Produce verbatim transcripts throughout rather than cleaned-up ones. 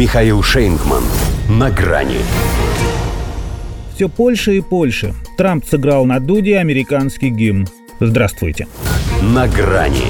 Михаил Шейнгман. На грани. Все Польша и Польша. Трамп сыграл на дуде американский гимн. Здравствуйте. На грани.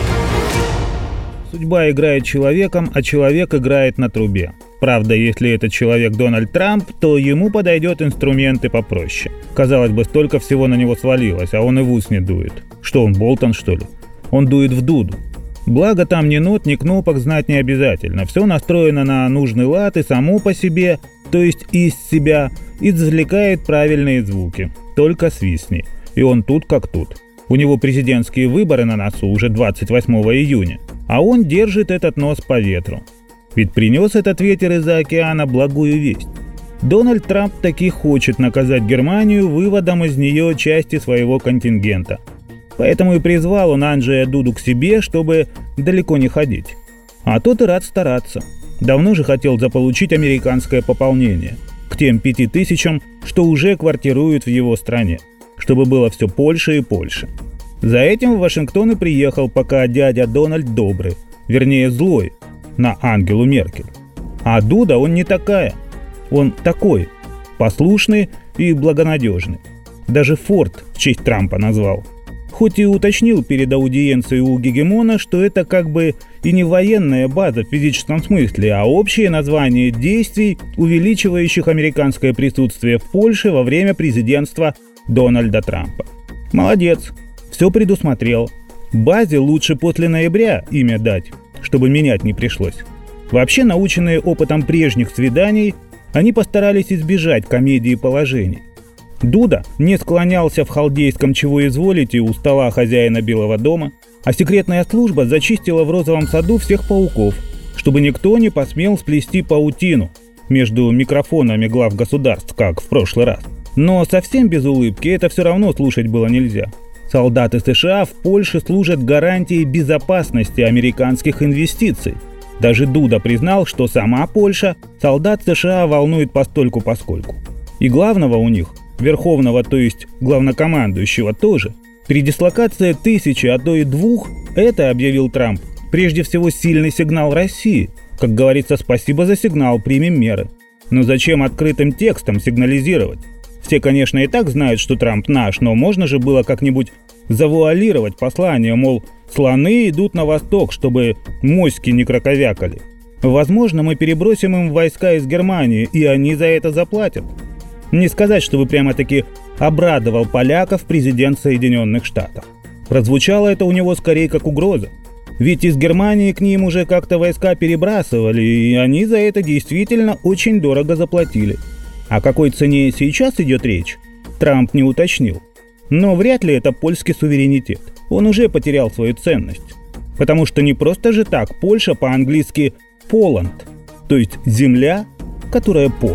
Судьба играет человеком, а человек играет на трубе. Правда, если этот человек Дональд Трамп, то ему подойдет инструменты попроще. Казалось бы, столько всего на него свалилось, а он и в ус не дует. Что он, Болтон, что ли? Он дует в дуду. Благо там ни нот, ни кнопок знать не обязательно. Все настроено на нужный лад и само по себе, то есть из себя, извлекает правильные звуки. Только свистни. И он тут как тут. У него президентские выборы на носу уже двадцать восьмого июня. А он держит этот нос по ветру. Ведь принес этот ветер из-за океана благую весть. Дональд Трамп таки хочет наказать Германию выводом из нее части своего контингента. Поэтому и призвал он Анджея Дуду к себе, чтобы далеко не ходить. А тот и рад стараться. Давно же хотел заполучить американское пополнение. К тем пяти тысячам, что уже квартируют в его стране. Чтобы было все Польша и Польша. За этим в Вашингтон и приехал пока дядя Дональд добрый, вернее злой, на Ангелу Меркель. А Дуда он не такая. Он такой, послушный и благонадежный. Даже форт в честь Трампа назвал. Хоть и уточнил перед аудиенцией у гегемона, что это как бы и не военная база в физическом смысле, а общее название действий, увеличивающих американское присутствие в Польше во время президентства Дональда Трампа. Молодец, все предусмотрел. Базе лучше после ноября имя дать, чтобы менять не пришлось. Вообще, наученные опытом прежних свиданий, они постарались избежать комедии положений. Дуда не склонялся в халдейском «чего изволите» у стола хозяина Белого дома, а секретная служба зачистила в розовом саду всех пауков, чтобы никто не посмел сплести паутину между микрофонами глав государств, как в прошлый раз. Но совсем без улыбки это все равно слушать было нельзя. Солдаты США в Польше служат гарантией безопасности американских инвестиций. Даже Дуда признал, что сама Польша солдат США волнует постольку-поскольку. И главного у них, верховного, то есть главнокомандующего тоже, передислокация тысячи, а то и двух, это, объявил Трамп, прежде всего сильный сигнал России. Как говорится, спасибо за сигнал, примем меры. Но зачем открытым текстом сигнализировать? Все, конечно, и так знают, что Трамп наш, но можно же было как-нибудь завуалировать послание, мол, слоны идут на восток, чтобы моськи не краковякали. Возможно, мы перебросим им войска из Германии, и они за это заплатят. Не сказать, чтобы прямо-таки обрадовал поляков президент Соединенных Штатов. Прозвучало это у него скорее как угроза. Ведь из Германии к ним уже как-то войска перебрасывали, и они за это действительно очень дорого заплатили. О какой цене сейчас идет речь, Трамп не уточнил. Но вряд ли это польский суверенитет. Он уже потерял свою ценность. Потому что не просто же так Польша по-английски «Poland», то есть земля, которая по.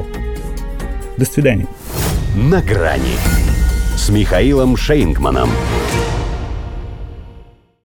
До свидания. На грани с Михаилом Шейнгманом.